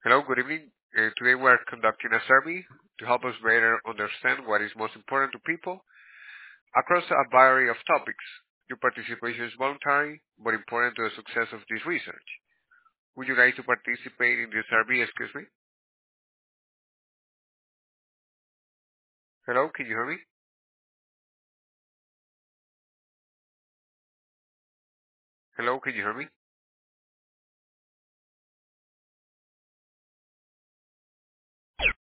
Hello, good evening. Today we are conducting a survey to help us better understand what is most important to people across a variety of topics. Your participation is voluntary but important to the success of this research. Would you like to participate in this survey? Excuse me. Hello, can you hear me? Hello, can you hear me?